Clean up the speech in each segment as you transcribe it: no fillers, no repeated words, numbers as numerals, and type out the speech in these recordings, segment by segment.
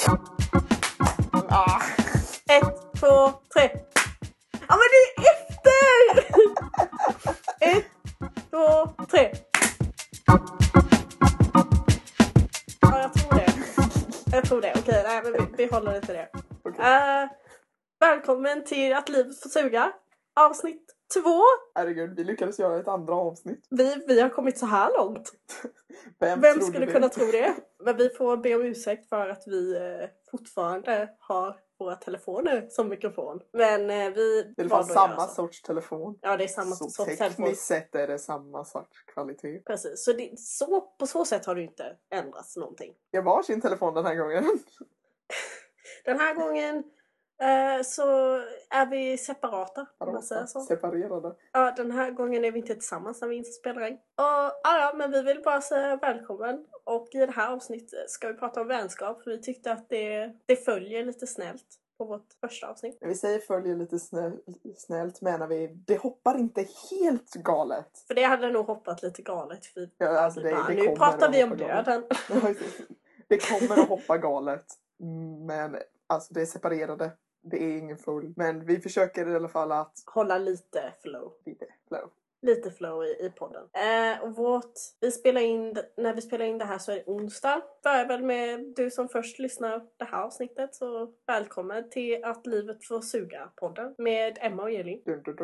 Ah. 1, 2, 3. Ja, men det är efter! 1, 2, 3. Ja, jag tror det. Okej, nej, men vi håller det till det. Okay. Välkommen till Att livet får suga. Avsnitt 2. Herregud, vi lyckades göra ett andra avsnitt. Vi har kommit så här långt. Vem skulle kunna tro det? Men vi får be om ursäkt för att vi fortfarande har våra telefoner som mikrofon. Men vi... Det är i alla fall samma sorts telefon. Ja, det är samma så sorts telefon. Tekniskt sett är det samma sorts kvalitet. Precis, så på så sätt har det inte ändrats någonting. Jag var sin telefon den här gången. Den här gången så är vi separata. Om man säger så. Separerade. Ja, den här gången är vi inte tillsammans när vi inte spelar in. Och ja, men vi vill bara säga välkommen. Och i det här avsnittet ska vi prata om vänskap. För vi tyckte att det följer lite snällt på vårt första avsnitt. När vi säger följer lite snällt menar vi det hoppar inte helt galet. För det hade nog hoppat lite galet. För ja, alltså nu pratar vi om döden. Det kommer att hoppa galet. Men alltså det är separerade. Det är ingen full. Men vi försöker i alla fall att hålla lite flow. Lite flow i podden. Och när vi spelar in det här så är det onsdag. Börjar väl med du som först lyssnar det här avsnittet. Så välkommen till Att livet får suga podden. Med Emma och Elin.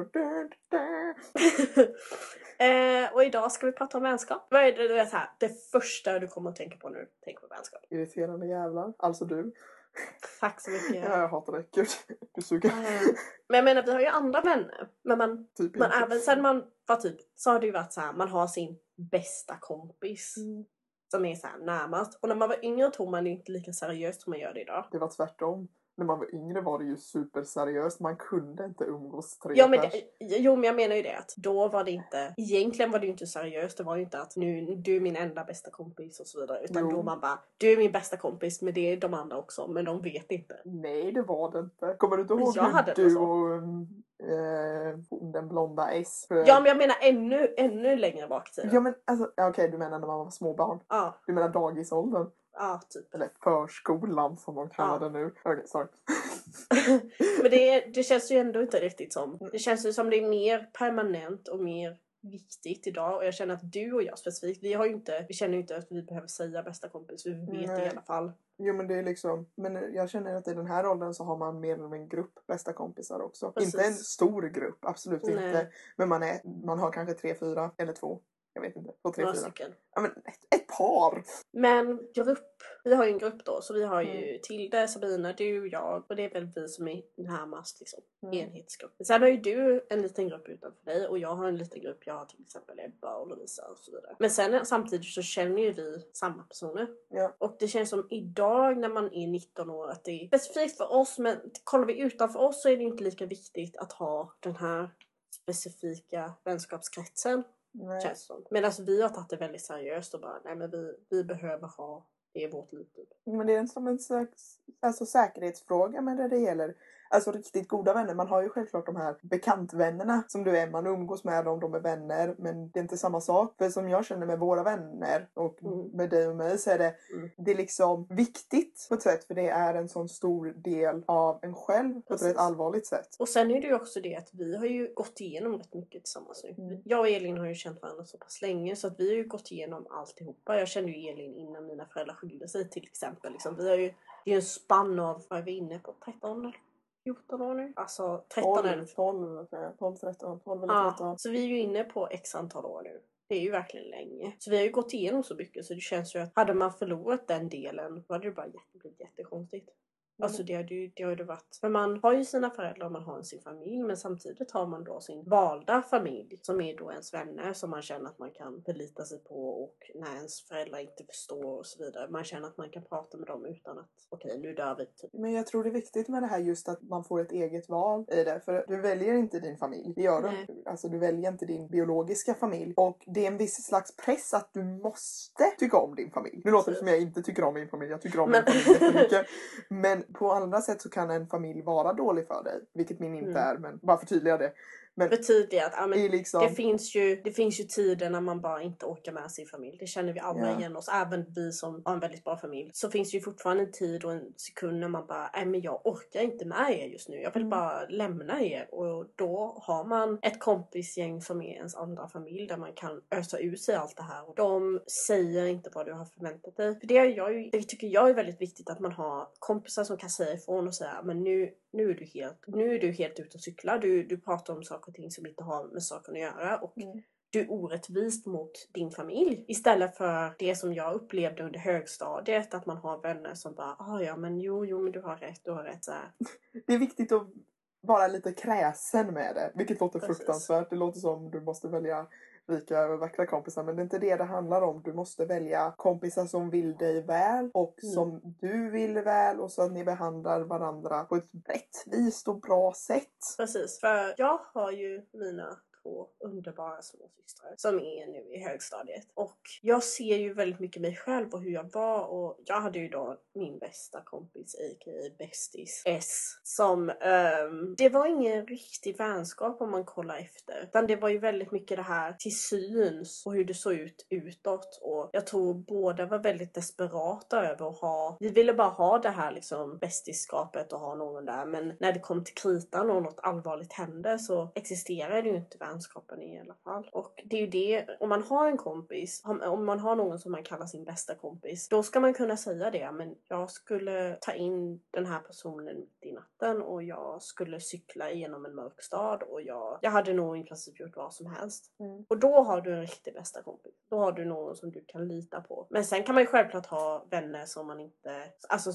Och idag ska vi prata om vänskap. Vad är det här? Det första du kommer att tänka på nu? Tänk på vänskap. Irriterande jävlar. Alltså du. Tack så mycket. Ja, jag hatar det. Gud, du suger. Men jag menar, vi har ju andra vänner. Men man även sen man var typ, så har det ju varit så här, man har sin bästa kompis. Som är så här närmast. Och när man var yngre tog man det inte lika seriöst som man gör det idag. Det var tvärtom. När man var yngre var det ju superseriöst. Man kunde inte umgås men jag menar ju det att då var det inte... Egentligen var det ju inte seriöst. Det var ju inte att nu du är min enda bästa kompis och så vidare. Utan då man bara, du är min bästa kompis. Men det är de andra också. Men de vet inte. Nej, det var det inte. Kommer du inte ihåg hur du och den blonda S? Ja, men jag menar ännu längre bak i tiden. Ja, men alltså, okej, du menar när man var småbarn? Ja. Du menar dagisåldern? Ja, typ. Eller förskolan som de kallar det nu. Okej, sorry. Men det känns ju ändå inte riktigt som. Det känns ju som det är mer permanent och mer viktigt idag. Och jag känner att du och jag specifikt, vi känner ju inte att vi behöver säga bästa kompis. Vi vet det i alla fall. Jo, men det är liksom, men jag känner att i den här åldern så har man mer än en grupp bästa kompisar också. Precis. Inte en stor grupp, absolut inte. Men man har kanske 3, 4 eller 2. Jag vet inte. 2, 3, 4. Stycken. Ja, men ett par. Men grupp. Vi har ju en grupp då. Så vi har ju Tilde, Sabina, du, jag. Och det är väl vi som är närmast liksom. Enhetsgrupp. Sen har ju du en liten grupp utanför dig. Och jag har en liten grupp. Jag har till exempel Ebba och Lovisa och så vidare. Men sen samtidigt så känner ju vi samma personer. Ja. Och det känns som idag när man är 19 år att det är specifikt för oss. Men kollar vi utanför oss så är det inte lika viktigt att ha den här specifika vänskapskretsen. Men alltså vi har tagit det väldigt seriöst och bara, nej men vi behöver ha det i vårt liv. Men det är som en slags säkerhetsfråga, men det gäller alltså riktigt goda vänner. Man har ju självklart de här bekantvännerna som du är, man umgås med dem, de är vänner, men det är inte samma sak. För som jag känner med våra vänner och med dig och mig så är det är liksom viktigt på ett sätt, för det är en sån stor del av en själv på ett rätt allvarligt sätt. Och sen är det ju också det att vi har ju gått igenom rätt mycket tillsammans nu. Jag och Elin har ju känt varandra så pass länge så att vi har ju gått igenom alltihopa. Jag kände ju Elin innan mina föräldrar skilde sig till exempel. Liksom. Vi har ju, det är en spann av, vad är vi inne på, 13 eller 14 år nu? Alltså 13 eller 12, 13. Så vi är ju inne på x antal år nu. Det är ju verkligen länge. Så vi har ju gått igenom så mycket så det känns ju att hade man förlorat den delen då hade det bara blivit jättekonstigt. Alltså det har ju varit. Men man har ju sina föräldrar och man har sin familj. Men samtidigt har man då sin valda familj. Som är då ens vänner. Som man känner att man kan förlita sig på. Och när ens föräldrar inte förstår och så vidare. Man känner att man kan prata med dem utan att okej, nu dör vi typ. Men jag tror det är viktigt med det här just att man får ett eget val i det. För du väljer inte din familj. Det gör du. Alltså du väljer inte din biologiska familj. Och det är en viss slags press att du måste tycka om din familj. Nu låter det som jag inte tycker om min familj. Jag tycker om min familj jättemycket. Men på andra sätt så kan en familj vara dålig för dig. Vilket min inte är, men bara förtydliga det. Men förtydliga att det är liksom... det finns ju tider när man bara inte orkar med sin familj. Det känner vi alla igen oss. Även vi som har en väldigt bra familj. Så finns det ju fortfarande en tid och en sekund när man bara, nej men jag orkar inte med er just nu. Jag vill bara lämna er. Och då har man ett kompisgäng som är ens andra familj där man kan ösa ut sig allt det här. Och de säger inte vad du har förväntat dig. För det tycker jag är väldigt viktigt, att man har kompisar som kan säga ifrån och säga, men nu är du helt ute och cyklar. Du pratar om saker och ting som inte har med saken att göra. Och du är orättvist mot din familj. Istället för det som jag upplevde under högstadiet. Att man har vänner som bara, ja men jo men du har rätt. Så här. Det är viktigt att vara lite kräsen med det. Vilket låter fruktansvärt. Det låter som du måste välja rika och vackra kompisar. Men det är inte det handlar om. Du måste välja kompisar som vill dig väl. Och som du vill väl. Och så att ni behandlar varandra på ett rättvist och bra sätt. Precis. För jag har ju mina 2 underbara småsystrar som är nu i högstadiet. Och jag ser ju väldigt mycket mig själv och hur jag var. Och jag hade ju då min bästa kompis, a.k.a. bästis S. Som, det var ingen riktig vänskap om man kollar efter. Utan det var ju väldigt mycket det här till syns och hur det såg ut utåt. Och jag tror båda var väldigt desperata över att vi ville bara ha det här liksom bästisskapet och ha någon där. Men när det kom till kritan och något allvarligt hände så existerade ju inte vänskapen i alla fall. Och det är ju det, om man har en kompis, om man har någon som man kallar sin bästa kompis, då ska man kunna säga det, men jag skulle ta in den här personen mitt i natten och jag skulle cykla igenom en mörk stad och jag hade nog i princip gjort vad som helst. Och då har du en riktig bästa kompis. Då har du någon som du kan lita på. Men sen kan man ju självklart ha vänner som man inte, alltså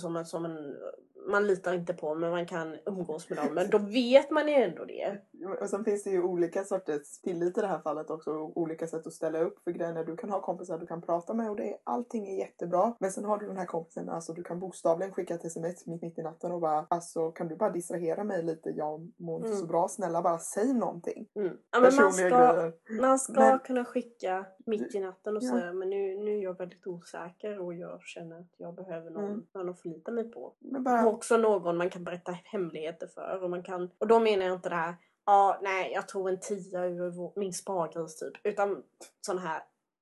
man litar inte på, men man kan umgås med dem. Men då vet man ju ändå det. Och sen finns det ju olika sorters tillit i det här fallet också. Olika sätt att ställa upp för grejer. Du kan ha kompisar du kan prata med och allting är jättebra. Men sen har du den här kompisen, alltså du kan bokstavligen skicka ett sms mitt i natten och bara, alltså kan du bara distrahera mig lite? Jag mår inte så bra. Snälla bara säg någonting. Ja, men man ska kunna skicka mitt i natten och säga, men nu är jag väldigt osäker och jag känner att jag behöver någon att förlita mig på. Och också någon man kan berätta hemligheter för. Och då menar jag inte det här, nej jag tog en 10 ur min spargris typ. Utan sån här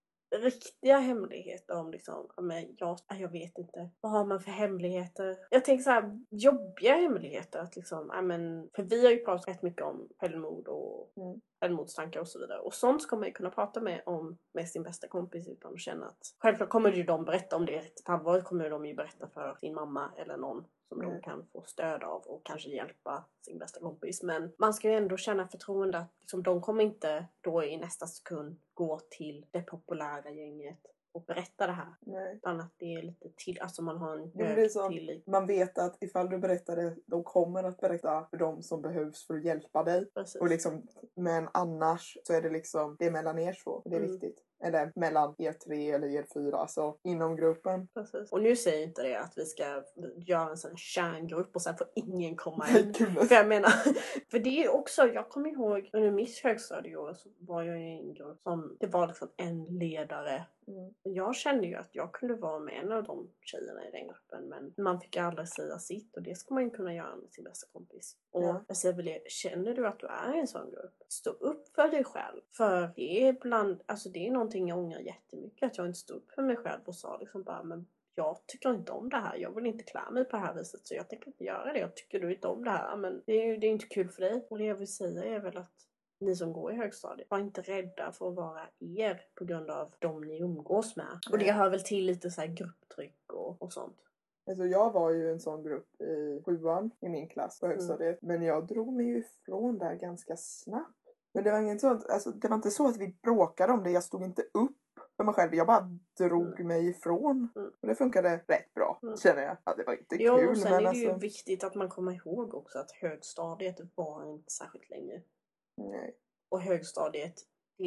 riktiga hemligheter om liksom, men jag vet inte. Vad har man för hemligheter? Jag tänker så här, jobbiga hemligheter. Att liksom, för vi har ju pratat rätt mycket om självmord och självmordstankar och så vidare. Och sånt ska man ju kunna prata med sin bästa kompis utan att känna att... Självklart kommer ju de berätta om det riktigt allvarligt. Kommer de ju berätta för sin mamma eller någon som de kan få stöd av och kanske hjälpa sin bästa kompis. Men man ska ju ändå känna förtroende att liksom, de kommer inte då i nästa sekund gå till det populära gänget och berätta det här. Nej. Utan att det är lite till, alltså man har en hög tillit. Man vet att ifall du berättar det, de kommer att berätta för de som behövs för att hjälpa dig. Precis. Och liksom, men annars så är det liksom, det är mellan er två. Det är viktigt. Eller mellan er 3 eller er 4, alltså inom gruppen. Precis. Och nu säger inte det att vi ska göra en sån kärngrupp och sen får ingen komma in. För jag menar, för det är också, jag kommer ihåg under mitt högstadieår så var jag i en grupp som, det var liksom en ledare. Jag kände ju att jag kunde vara med en av de tjejerna i den gruppen, men man fick aldrig säga sitt och det ska man ju kunna göra med sin bästa kompis. Och jag säger väl, känner du att du är i en sån grupp? Stå upp för dig själv. För det är ibland, alltså det är någonting jag ångrar jättemycket, att jag inte stod upp för mig själv och sa liksom bara, men jag tycker inte om det här. Jag vill inte klä mig på det här viset så jag tänker inte göra det. Jag tycker du inte om det här, men det är inte kul för dig. Och det jag vill säga är väl att ni som går i högstadiet, var inte rädda för att vara er på grund av de ni umgås med. Och det hör väl till lite så här grupptryck och sånt. Alltså jag var ju en sån grupp i 7:an i min klass på högstadiet. Men jag drog mig ju ifrån där ganska snabbt. Men det var inget sånt, alltså det var inte så att vi bråkade om det. Jag stod inte upp för mig själv. Jag bara drog mig ifrån. Och det funkade rätt bra, känner jag. Ja, det var inte kul. Och sen är det ju viktigt att man kommer ihåg också att högstadiet var inte särskilt länge. Nej. Och högstadiet,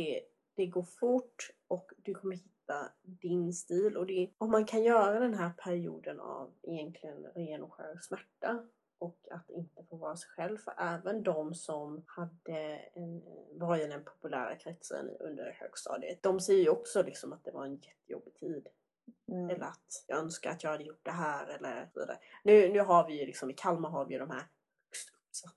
det går fort och du kommer hitta din stil. Och om man kan göra den här perioden av egentligen ren och skär smärta och att inte få vara sig själv. För även de som var i den populära kretsen under högstadiet, de säger ju också liksom att det var en jättejobbig tid. Eller att jag önskar att jag hade gjort det här eller så vidare. Nu har vi ju liksom, i Kalmar har vi ju de här högst uppsatta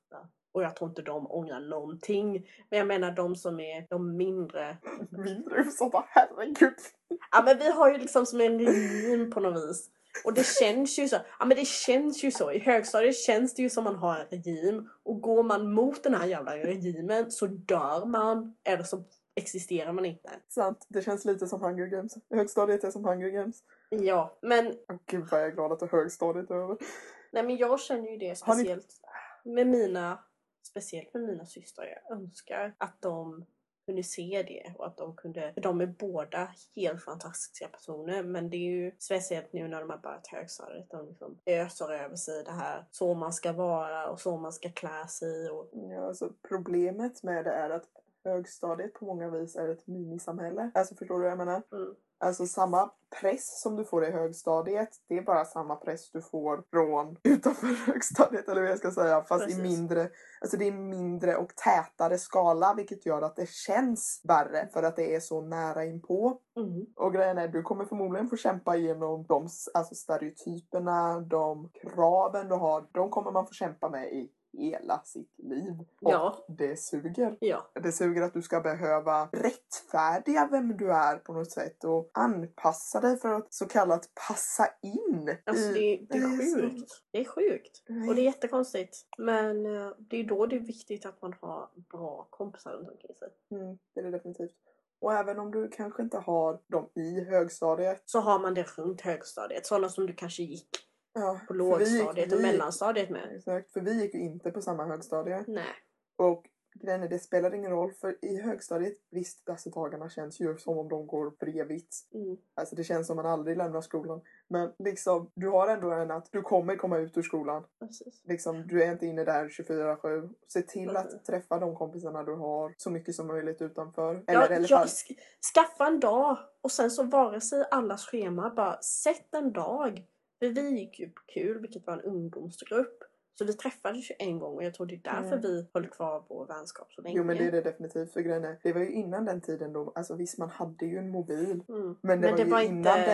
Och jag tror inte de ångrar någonting. Men jag menar de som är de mindre. Mindre utsatta, herregud. Ja men vi har ju liksom som en regim på något vis. Och det känns ju så. Ja men det känns ju så. I högstadiet känns det ju som man har en regim. Och går man mot den här jävla regimen så dör man. Eller så existerar man inte. Sant, det känns lite som Hunger Games. Högstadiet är som Hunger Games. Ja, men... Gud vad jag är glad att det är högstadiet är över. Nej men jag känner ju det speciellt med mina... Speciellt med mina systrar. Jag önskar att de kunde se det. Och att de kunde... För de är båda helt fantastiska personer. Men det är ju speciellt nu när de har börjat högstadiet. De liksom öser över sig det här. Så man ska vara och så man ska klä sig. Och... Ja, alltså problemet med det är att högstadiet på många vis är ett minisamhälle. Alltså förstår du vad jag menar? Mm. Alltså samma press som du får i högstadiet, det är bara samma press du får från utanför högstadiet, eller vad jag ska säga. Fast i mindre, alltså det är mindre och tätare skala, vilket gör att det känns värre för att det är så nära inpå. Mm. Och grejen är, du kommer förmodligen få kämpa igenom de alltså stereotyperna, de kraven du har, de kommer man få kämpa med i hela sitt liv. Och Ja. det suger. Ja. Det suger att du ska behöva rättfärdiga vem du är på något sätt och anpassa dig för att så kallat passa in. Alltså det är sjukt. Det är sjukt. Och det är jättekonstigt. Men det är då det är viktigt att man har bra kompisar runt omkring sig. Det är det definitivt. Och även om du kanske inte har dem i högstadiet. Så har man det runt högstadiet. Sådana som du kanske gick på lågstadiet och mellanstadiet med. Exakt, för vi gick ju inte på samma högstadie. Nej. Och grejen är, det spelar ingen roll, för i högstadiet, visst, dessa dagarna känns ju som om de går bredvid. Alltså det känns som man aldrig lämnar skolan. Men liksom, du har ändå en att du kommer komma ut ur skolan. Precis. Liksom, du är inte inne där 24/7. Se till att träffa de kompisarna du har så mycket som möjligt utanför. Eller i alla fall... Skaffa en dag. Och sen så vare sig allas schema, bara sätt en dag. För vi gick ju på KUL, vilket var en ungdomsgrupp. Så vi träffades ju en gång och jag tror det är därför vi höll kvar vår vänskap så länge. Jo men det är det definitivt, för grejen är, det var ju innan den tiden då, alltså visst man hade ju en mobil. Men det var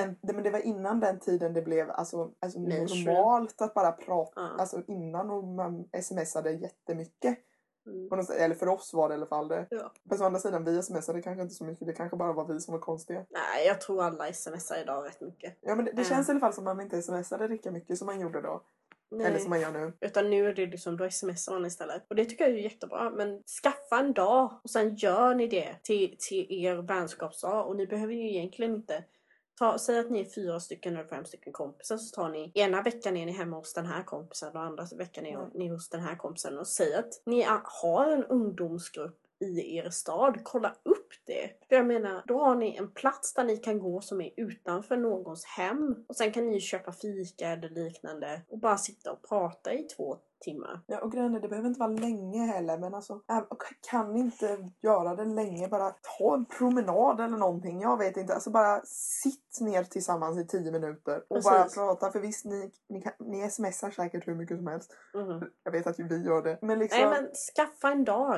innan den tiden det blev alltså normalt att bara prata, alltså innan och man smsade jättemycket. Eller för oss var det i alla fall det. Ja. På andra sidan, vi smsade kanske inte så mycket. Det kanske bara var vi som var konstiga. Nej, jag tror alla smsar idag rätt mycket. Ja, men det känns i alla fall som man inte smsade lika mycket som man gjorde då. Nej. Eller som man gör nu. Utan nu är det liksom, då smsar man istället. Och det tycker jag är jättebra. Men skaffa en dag och sen gör ni det till er vänskapsdag. Och ni behöver ju egentligen inte... Säg att ni är 4 stycken eller 5 stycken kompisar, så tar ni ena veckan är ni hemma hos den här kompisen och andra veckan är ni hos den här kompisen, och säg att ni har en ungdomsgrupp i er stad. Kolla upp det. För jag menar, då har ni en plats där ni kan gå som är utanför någons hem. Och sen kan ni köpa fika eller liknande och bara sitta och prata i 2 timmar. Ja, och grejen är, det behöver inte vara länge heller, men alltså, kan inte göra det länge, bara ta en promenad eller någonting, jag vet inte, alltså bara sitt ner tillsammans i 10 minuter och bara prata, för visst ni smsar säkert hur mycket som helst. Jag vet att vi gör det, men liksom... Nej, men skaffa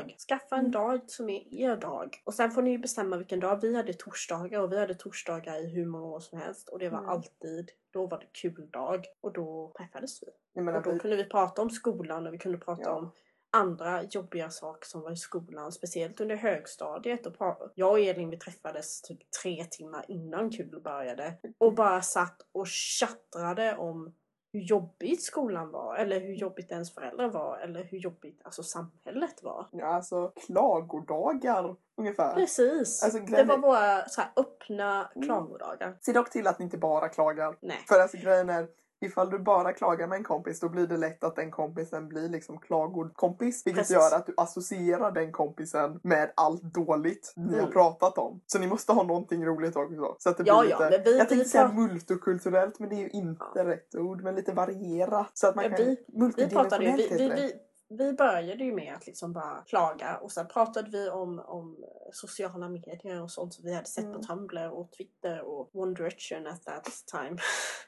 en dag som är er dag, och sen får ni bestämma vilken dag. Vi hade torsdagar, och vi hade torsdagar i hur många år som helst, och det var alltid, då var det kul dag, och då träffades vi. Och då kunde vi prata om skolan och vi kunde prata om andra jobbiga saker som var i skolan. Speciellt under högstadiet. Och jag och Elin, vi träffades typ 3 timmar innan KUL började. Och bara satt och chattrade om hur jobbigt skolan var. Eller hur jobbigt ens föräldrar var. Eller hur jobbigt alltså samhället var. Ja, alltså klagodagar ungefär. Precis. Alltså, det var våra så här, öppna klagodagar. Se dock till att ni inte bara klagar. Nej. För alltså grejen är, ifall du bara klagar med en kompis, då blir det lätt att den kompisen blir liksom klagodkompis. Vilket gör att du associerar den kompisen med allt dåligt ni har pratat om. Så ni måste ha någonting roligt också. Så att det blir lite, jag tänkte säga multikulturellt, men det är ju inte rätt ord. Men lite varierat. Så att man kan multidimensionellt vi började ju med att liksom bara klaga, och sen pratade vi om sociala medier och sånt som vi hade sett på Tumblr och Twitter och One Direction at that time.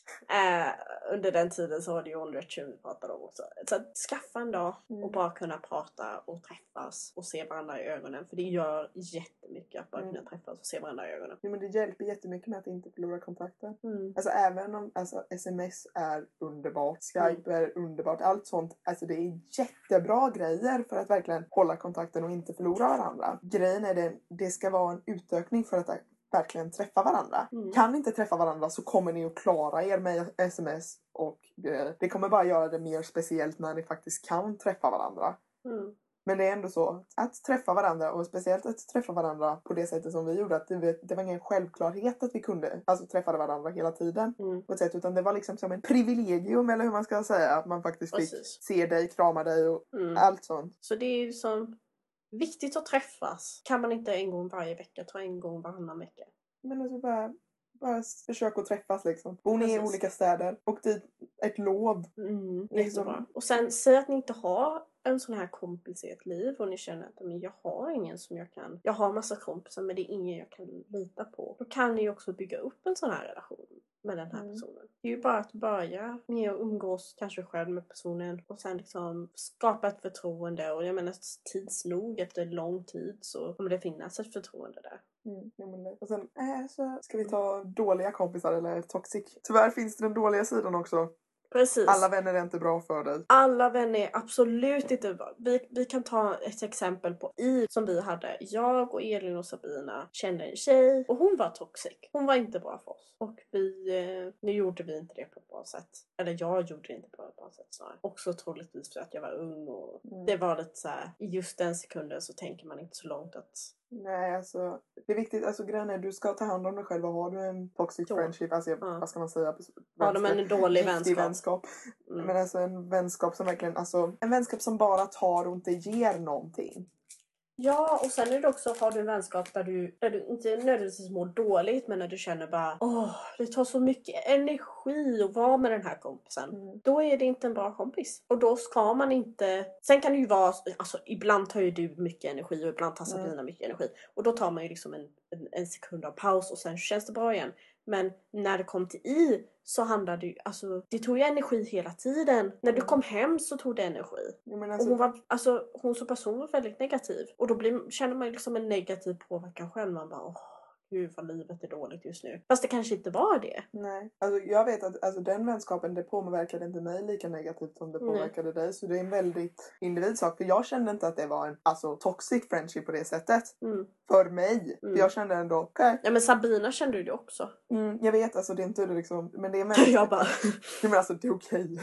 Under den tiden så var det ju åldern vi pratade om också. Så att skaffa en dag och bara kunna prata och träffas och se varandra i ögonen. För det gör jättemycket att bara kunna träffas och se varandra i ögonen. Jo, men det hjälper jättemycket med att inte förlora kontakten. Mm. Alltså även om sms är underbart, Skype är underbart, allt sånt. Alltså det är jättebra grejer för att verkligen hålla kontakten och inte förlora varandra. Grejen är det ska vara en utökning för att verkligen träffa varandra. Kan ni inte träffa varandra så kommer ni att klara er med sms och grejer. Det kommer bara göra det mer speciellt när ni faktiskt kan träffa varandra. Men det är ändå så att träffa varandra, och speciellt att träffa varandra på det sättet som vi gjorde, att det var ingen självklarhet att vi kunde träffa varandra hela tiden på ett sätt, utan det var liksom som en privilegium, eller hur man ska säga, att man faktiskt fick se dig, krama dig och allt sånt. Så det är ju som viktigt att träffas. Kan man inte en gång varje vecka, ta en gång varannan vecka. Men alltså bara försök att träffas liksom. Bor ni i olika städer och dit ett lov. Liksom. Och sen säg att ni inte har en sån här kompis i ett liv och ni känner att men jag har ingen som jag kan. Jag har massa kompisar men det är ingen jag kan lita på. Då kan ni också bygga upp en sån här relation med den här personen. Det är ju bara att börja med att umgås kanske själv med personen och sen liksom skapa ett förtroende. Och jag menar tids nog, efter lång tid så kommer det finnas ett förtroende där. Och sen så ska vi ta dåliga kompisar eller toxic. Tyvärr finns det den dåliga sidan också. Precis. Alla vänner är inte bra för dig. Alla vänner är absolut inte bra. Vi kan ta ett exempel på som vi hade. Jag och Elin och Sabina kände en tjej och hon var toxic. Hon var inte bra för oss. Och nu gjorde vi inte det på ett bra sätt. Eller jag gjorde det inte på ett bra sätt snarare. Också troligtvis för att jag var ung och det var lite så här, i just den sekunden så tänker man inte så långt att... Nej, alltså det är viktigt, alltså grejen är du ska ta hand om dig själv och har du en toxic friendship, alltså vad ska man säga? Har de en dålig vänskap? Men alltså en vänskap som verkligen, alltså en vänskap som bara tar och inte ger någonting. Ja, och sen är det också, har du en vänskap där du inte nödvändigtvis mår dåligt, men när du känner bara, det tar så mycket energi att vara med den här kompisen. Då är det inte en bra kompis. Och då ska man inte, sen kan det ju vara, alltså ibland tar ju du mycket energi och ibland tar Sabina mycket energi. Och då tar man ju liksom en sekund av paus och sen känns det bra igen. Men när det kom till så handlade det ju, alltså det tog ju energi hela tiden. När du kom hem så tog det energi. Och hon som person var väldigt negativ. Och då känner man ju liksom en negativ påverkan själv. Man bara, gud vad livet är dåligt just nu. Fast det kanske inte var det. Nej, alltså jag vet att den vänskapen, det påverkade inte mig lika negativt som det påverkade dig. Så det är en väldigt individsak. För jag kände inte att det var en toxic friendship på det sättet. För mig. För jag kände ändå, okej. Ja, men Sabina kände du det också. Jag vet, alltså det är inte liksom, men det är mest... Jag bara... men alltså det är okej.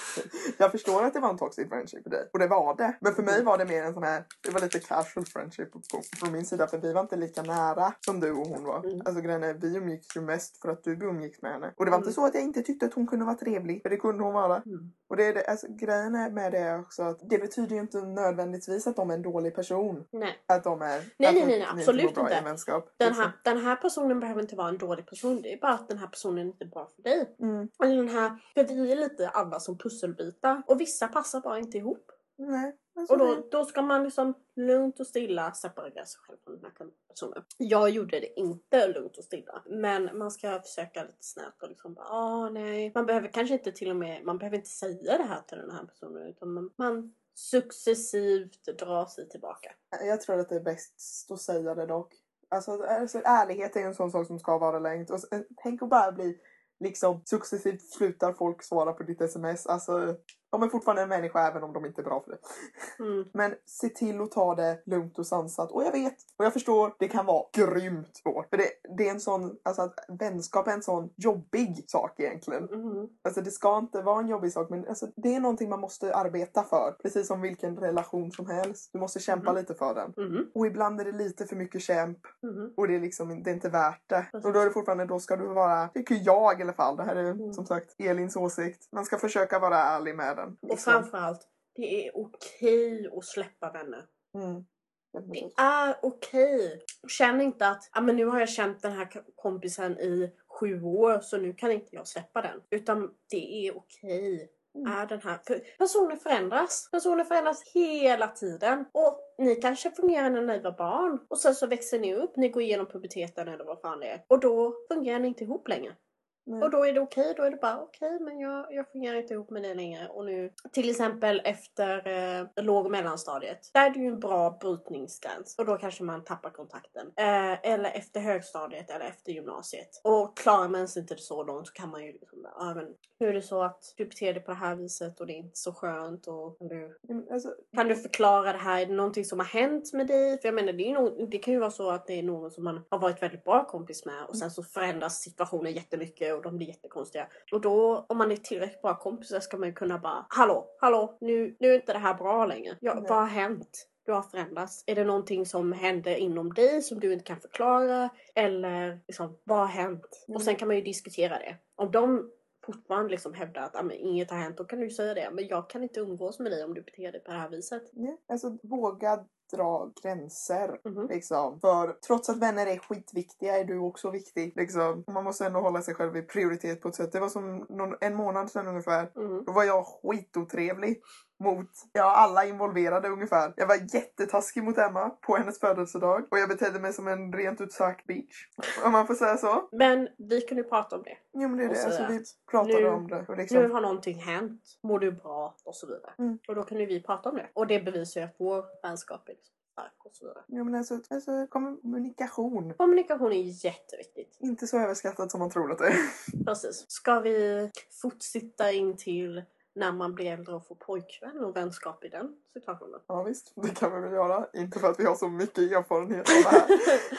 Jag förstår att det var en toxic friendship för dig. Och det var det. Men för mig var det mer en sån här, det var lite casual friendship från min sida. För vi var inte lika nära som du och hon var. Alltså grejen är, vi umgicks ju mest för att du umgicks med henne. Och det var inte så att jag inte tyckte att hon kunde vara trevlig. För det kunde hon vara. Och det är det, alltså grejen är med det också att det betyder ju inte nödvändigtvis att de är en dålig person. Nej. Att de är... Nej, absolut bra inte. I vänskap. Den här personen behöver inte vara en dålig person. Det är bara att den här personen inte är bra för dig. Eller för vi är lite alla som pusselbitar. Och vissa passar bara inte ihop. Nej. Alltså och då ska man liksom lugnt och stilla separera sig själv från den här personen. Jag gjorde det inte lugnt och stilla. Men man ska försöka lite snabbt och liksom bara, nej. Man behöver kanske inte man behöver inte säga det här till den här personen. Utan man successivt drar sig tillbaka. Jag tror att det är bäst att säga det dock. Alltså ärlighet är en sån sak som ska vara längt. Och tänk att bara bli liksom successivt slutar folk svara på ditt sms. Alltså de är fortfarande en människa även om de inte är bra för det. Men se till att ta det lugnt och sansat. Och jag vet, och jag förstår, det kan vara grymt svårt. För det är en sån, alltså att vänskap är en sån jobbig sak egentligen. Alltså det ska inte vara en jobbig sak, men alltså, det är någonting man måste arbeta för. Precis som vilken relation som helst. Du måste kämpa lite för den. Och ibland är det lite för mycket kämp. Och det är liksom, det är inte värt det. Och då är det fortfarande, då ska du vara, tycker jag i alla fall. Det här är som sagt Elins åsikt. Man ska försöka vara ärlig med den. Och framförallt, det är okej att släppa vänner. Det är okej. Känn inte att men nu har jag känt den här kompisen i 7 år så nu kan inte jag släppa den. Utan det är okej. Personer förändras. Personer förändras hela tiden. Och ni kanske fungerar när ni var barn. Och sen så växer ni upp. Ni går igenom puberteten eller vad fan det är. Och då fungerar ni inte ihop längre. Nej. Och då är det okej. Då är det bara okej, men jag fungerar inte ihop med det längre. Och nu till exempel efter låg- och mellanstadiet. Där är det ju en bra brytningsgräns. Och då kanske man tappar kontakten. Eller efter högstadiet eller efter gymnasiet. Och klarar man sig inte så långt så kan man ju liksom, men nu är det så att du beter dig på det här viset och det är inte så skönt. Och kan du förklara det här? Är det någonting som har hänt med dig? För jag menar, det kan ju vara så att det är någon som man har varit väldigt bra kompis med. Och sen så förändras situationen jättemycket och de blir jättekonstiga. Och då, om man är tillräckligt bra kompisar, ska man ju kunna bara hallå, nu är inte det här bra längre. Vad har hänt? Du har förändrats. Är det någonting som händer inom dig som du inte kan förklara? Eller liksom, vad har hänt? Och sen kan man ju diskutera det. Om de fortfarande liksom hävdar att inget har hänt, då kan du säga det. Men jag kan inte umgås med dig om du beter dig på det här viset. Ja, alltså våga dra gränser. Liksom. För trots att vänner är skitviktiga är du också viktig. Liksom. Man måste ändå hålla sig själv i prioritet på ett sätt. Det var som en månad sedan ungefär. Då var jag skitotrevlig mot alla involverade ungefär. Jag var jättetaskig mot Emma på hennes födelsedag. Och jag betedde mig som en rent ut sagt bitch. Om man får säga så. Men vi kunde ju prata om det. Jo, men det är det. Alltså, vi pratade om det. Och liksom... Nu har någonting hänt. Mår du bra? Och så vidare. Och då kunde vi prata om det. Och det bevisar ju att vår vänskap är stark och så vidare. Ja, men alltså kommunikation. Kommunikation är jätteviktigt. Inte så överskattat som man tror att det är. Precis. Ska vi fortsätta in till när man blir äldre och får pojkvän och vänskap i den situationen? Ja visst, det kan vi väl göra. Inte för att vi har så mycket erfarenhet av det här.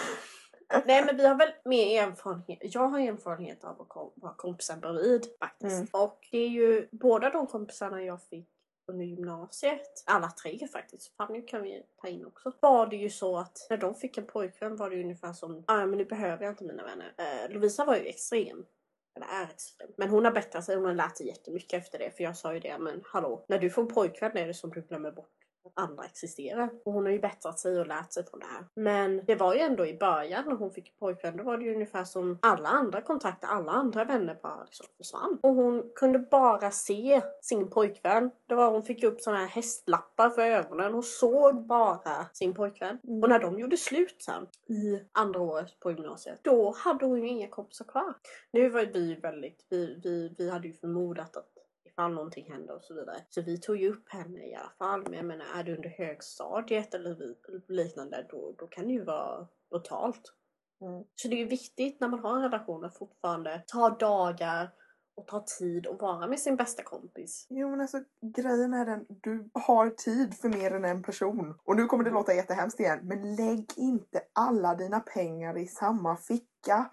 Nej, men vi har väl mer erfarenhet. Jag har erfarenhet av att vara kompisen bredvid faktiskt. Och det är ju båda de kompisarna jag fick under gymnasiet. Alla tre faktiskt. Fanny kan vi ta in också. Var det ju så att när de fick en pojkvän var det ju ungefär som men nu behöver jag inte mina vänner. Lovisa var ju extrem. Eller är extrem. Men hon har bättrat sig. Hon har lärt sig jättemycket efter det. För jag sa ju det. Men hallå. När du får en pojkvän är det som du glömmer bort att andra existerar. Och hon har ju bättrat sig och lärt sig från det här. Men det var ju ändå i början när hon fick pojkvän. Då var det ju ungefär som alla andra kontakter. Alla andra vänner bara liksom försvann. Och hon kunde bara se sin pojkvän. Hon fick upp såna här hästlappar för ögonen. Hon såg bara sin pojkvän. Och när de gjorde slut sen i andra året på gymnasiet. Då hade hon ju inga kompisar kvar. Nu var vi väldigt... Vi hade ju förmodat att ifall någonting hände och så vidare. Så vi tog ju upp henne i alla fall. Men jag menar, är du under högstadiet eller liknande, då kan det ju vara brutalt. Så det är ju viktigt när man har en relation att fortfarande ta dagar och ta tid och vara med sin bästa kompis. Jo, men alltså grejen är den, du har tid för mer än en person. Och nu kommer det låta jättehemskt igen, men lägg inte alla dina pengar i samma ficka.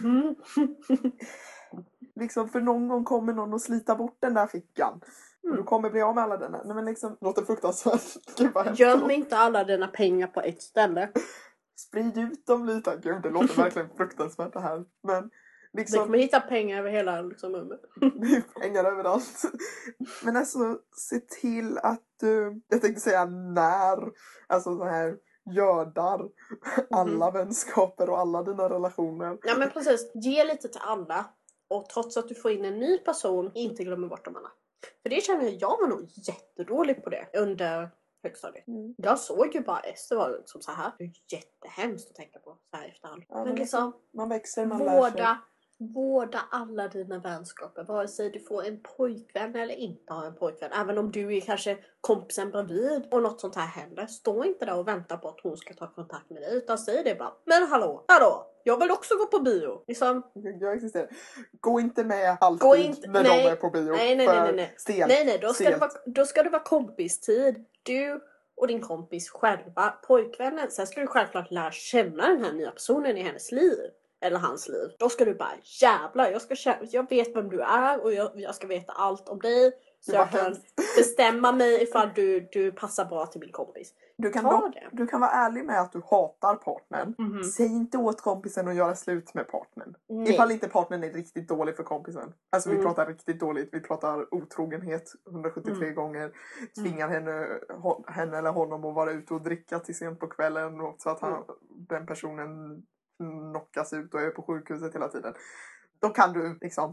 Liksom, för någon gång kommer någon att slita bort den där fickan. Och du kommer bli av med alla denna. Nej, men liksom, låter fruktansvärt. Göm inte alla dina pengar på ett ställe. Sprid ut dem lite. Gud, det låter verkligen fruktansvärt det här. Men liksom... Du kommer hitta pengar över hela rummet. Pengar överallt. Men alltså, se till att du... Jag tänkte säga när. Alltså så här... gördar alla vänskaper och alla dina relationer. Ja, men precis. Ge lite till alla. Och trots att du får in en ny person, inte glömmer bort de andra. För det känner jag var nog jättedålig på det under högstadiet. Jag såg ju bara det var liksom så här. Det är jättehemskt att tänka på så här efterhand. Ja, men liksom, man växer, man lär sig. Vårda alla dina vänskaper. Vare sig du får en pojkvän eller inte har en pojkvän. Även om du är kanske kompisen bredvid och något sånt här händer. Stå inte där och vänta på att hon ska ta kontakt med dig. Utan säg det bara. Men hallå. Jag vill också gå på bio. Liksom. Jag existerar. Gå inte med alltid när de är på bio. Nej. Nej. Då ska det vara kompistid. Du och din kompis själva. Pojkvännen. Sen ska du självklart lära känna den här nya personen i hennes liv. Eller hans liv. Då ska du bara jävlar. Jag vet vem du är. Och jag ska veta allt om dig. Så jag kan bestämma mig ifall du passar bra till min kompis. Du kan vara ärlig med att du hatar partnern. Säg inte åt kompisen att göra slut med partnern. Ifall inte partnern är riktigt dålig för kompisen. Alltså vi pratar riktigt dåligt. Vi pratar otrogenhet 173 gånger. Tvingar henne eller honom att vara ute och dricka till sent på kvällen. Så att den personen knockas ut och är på sjukhuset hela tiden. Då kan du liksom...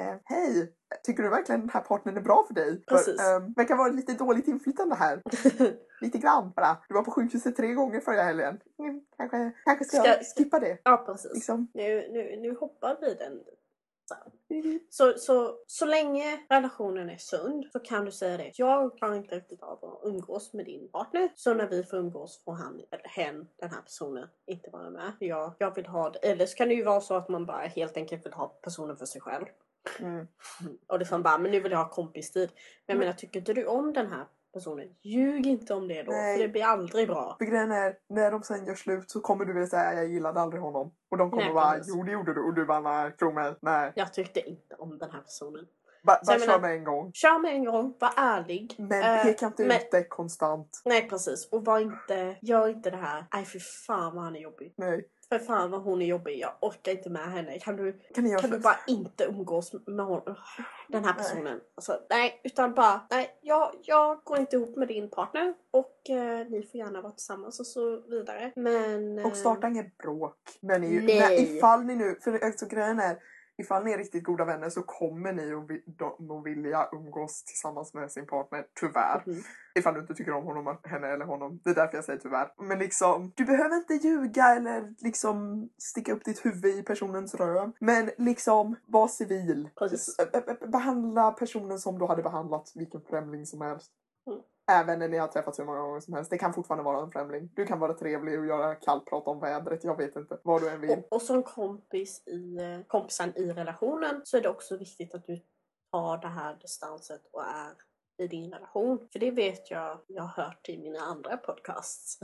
hej, tycker du verkligen den här partnern är bra för dig? Precis. Verkar vara lite dåligt inflytande här. Lite grann bara. Du var på sjukhuset 3 gånger förra helgen. Kanske ska jag skippa det. Ja, precis. Liksom. Nu hoppar vi den. Så länge relationen är sund så kan du säga det. Jag klarar inte riktigt av att umgås med din partner. Så när vi får umgås får han eller hen, den här personen, inte vara med. Jag vill ha det. Eller så kan det ju vara så att man bara helt enkelt vill ha personen för sig själv. Och det är bara, men nu vill jag ha kompistid. Men jag menar, tycker inte du om den här personen, ljug inte om det då. Nej. För det blir aldrig bra. För grejen är, när de sen gör slut så kommer du väl säga jag gillade aldrig honom. Och de kommer bara, jo det gjorde du. Och du bara, nej, tro mig, nej. Jag tyckte inte om den här personen. Bara kör med en gång. Kör med en gång, var ärlig. Men peka inte ut det konstant. Nej, precis. Och gör inte det här. Nej, för fan vad han är jobbig. Nej. För fan vad hon är jobbig. Jag orkar inte med henne. Kan du bara inte umgås med den här personen? Nej. Alltså, nej, utan bara, nej, jag går inte ihop med din partner. Och ni får gärna vara tillsammans och så vidare. Men... Och starta inget bråk. Men ifall ni nu, för alltså, grejen är, ifall ni är riktigt goda vänner så kommer ni att vilja umgås tillsammans med sin partner, tyvärr. Ifall du inte tycker om honom, henne eller honom. Det är därför jag säger tyvärr. Men liksom, du behöver inte ljuga eller liksom sticka upp ditt huvud i personens röv. Men liksom, var civil. Behandla personen som du hade behandlat vilken främling som helst. Även när ni har träffats hur många gånger som helst. Det kan fortfarande vara en främling. Du kan vara trevlig och göra kallprat om vädret. Jag vet inte vad du än vill. Och som kompisen i relationen så är det också viktigt att du tar det här distanset och är i din relation. För det vet jag har hört i mina andra podcasts.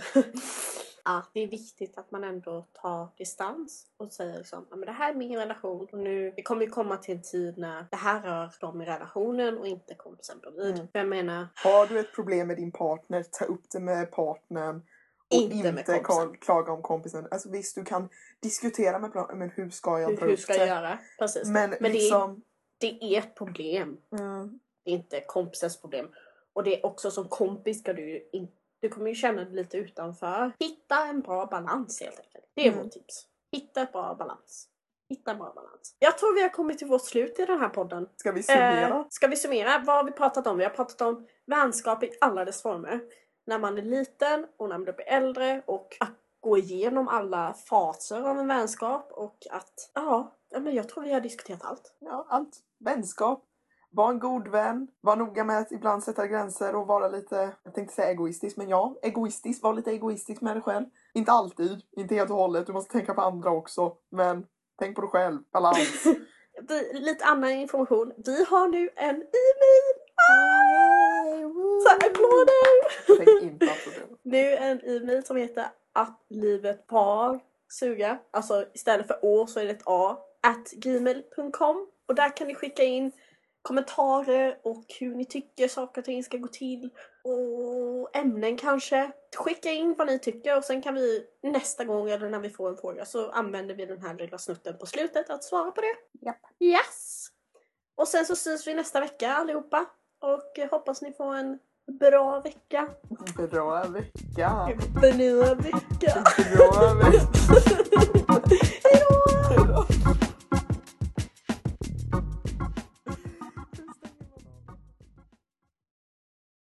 Att det är viktigt att man ändå tar distans och säger liksom, men det här är min relation och nu det kommer ju komma till en tid när det här rör dem i relationen och inte kompisen bredvid. För jag menar, har du ett problem med din partner, ta upp det med partnern och inte klaga om kompisen. Alltså visst, du kan diskutera med partnern, men hur ska jag dra upp det? Hur ska jag göra? Precis. Men liksom... det är ett problem. Det är inte kompisens problem. Och det är också som kompis ska du kommer ju känna dig lite utanför. Hitta en bra balans helt enkelt. Det är vårt tips. Hitta en bra balans. Jag tror vi har kommit till vårt slut i den här podden. Ska vi summera? Vad har vi pratat om? Vi har pratat om vänskap i alla dess former. När man är liten och när man blir äldre. Och att gå igenom alla faser av en vänskap. Och att, men jag tror vi har diskuterat allt. Ja, allt. Vänskap. Var en god vän. Var noga med att ibland sätta gränser och vara lite, jag tänkte säga egoistisk, men ja, egoistisk. Var lite egoistisk med dig själv. Inte alltid, inte helt och hållet. Du måste tänka på andra också. Men tänk på dig själv. Balans. Lite annan information. Vi har nu en e-mail. Så applåder! Tänk inte applåder. Nu en e-mail som heter att livet par suga. Alltså istället för å så är det ett a. @gmail.com. Och där kan ni skicka in kommentarer och hur ni tycker saker och ting ska gå till. Och ämnen kanske. Skicka in vad ni tycker och sen kan vi nästa gång eller när vi får en fråga så använder vi den här lilla snutten på slutet att svara på det. Japp. Yes! Och sen så syns vi nästa vecka allihopa. Och hoppas ni får en bra vecka. Bra vecka. Bra vecka. Bra vecka.